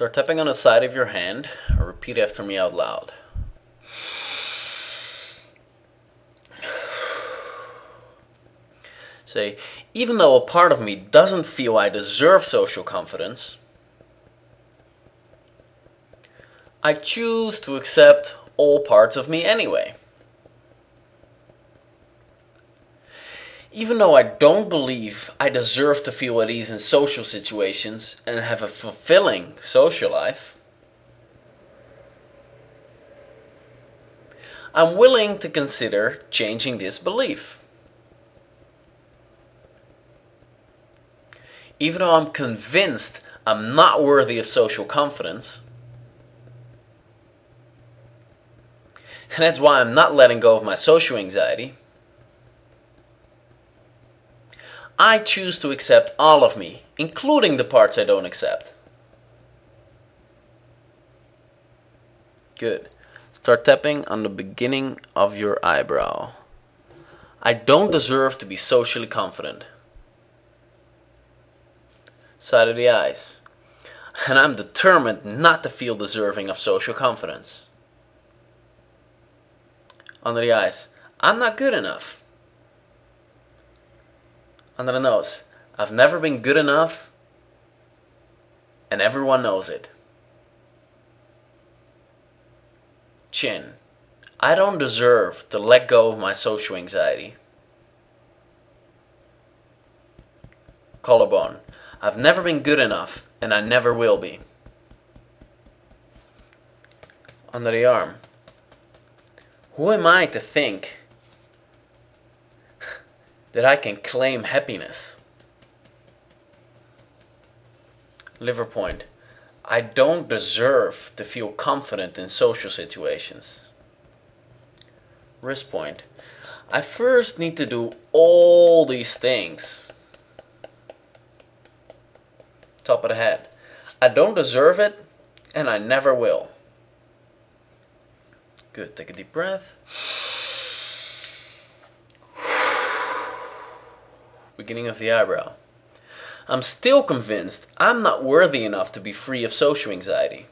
Start tapping on the side of your hand, or repeat after me out loud. Say, even though a part of me doesn't feel I deserve social confidence, I choose to accept all parts of me anyway. Even though I don't believe I deserve to feel at ease in social situations and have a fulfilling social life, I'm willing to consider changing this belief. Even though I'm convinced I'm not worthy of social confidence, and that's why I'm not letting go of my social anxiety, I choose to accept all of me, including the parts I don't accept. Good. Start tapping on the beginning of your eyebrow. I don't deserve to be socially confident. Side of the eyes. And I'm determined not to feel deserving of social confidence. Under the eyes. I'm not good enough. Under the nose. I've never been good enough, and everyone knows it. Chin. I don't deserve to let go of my social anxiety. Collarbone. I've never been good enough, and I never will be. Under the arm. Who am I to think that I can claim happiness? Liver point. I don't deserve to feel confident in social situations. Wrist point. I first need to do all these things. Top of the head. I don't deserve it, and I never will. Good. Take a deep breath. Beginning of the eyebrow. I'm still convinced I'm not worthy enough to be free of social anxiety.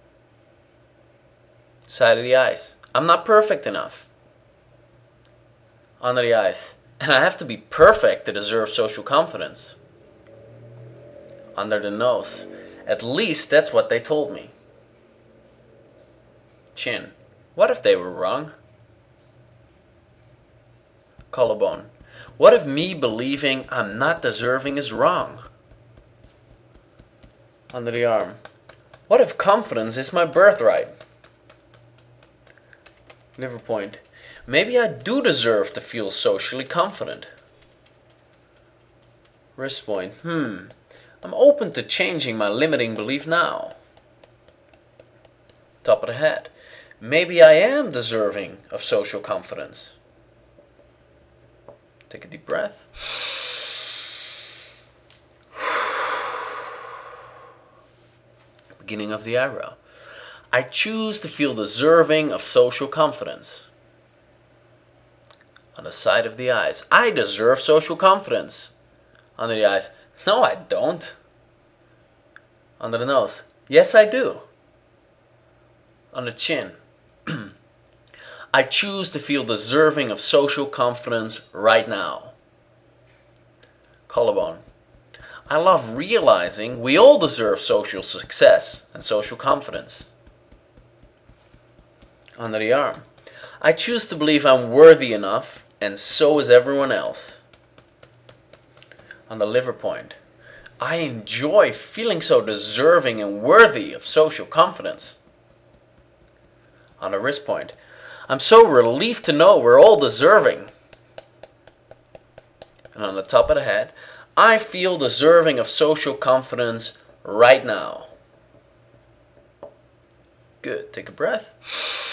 Side of the eyes. I'm not perfect enough. Under the eyes. And I have to be perfect to deserve social confidence. Under the nose. At least that's what they told me. Chin. What if they were wrong? Collarbone. What if me believing I'm not deserving is wrong? Under the arm. What if confidence is my birthright? Liver point. Maybe I do deserve to feel socially confident. Wrist point. I'm open to changing my limiting belief now. Top of the head. Maybe I am deserving of social confidence. Take a deep breath. Beginning of the eyebrow. I choose to feel deserving of social confidence. On the side of the eyes. I deserve social confidence. Under the eyes. No, I don't. Under the nose. Yes, I do. On the chin. I choose to feel deserving of social confidence right now. Collarbone. I love realizing we all deserve social success and social confidence. Under the arm. I choose to believe I'm worthy enough, and so is everyone else. On the liver point. I enjoy feeling so deserving and worthy of social confidence. On the wrist point. I'm so relieved to know we're all deserving. And on the top of the head. I feel deserving of social confidence right now. Good. Take a breath.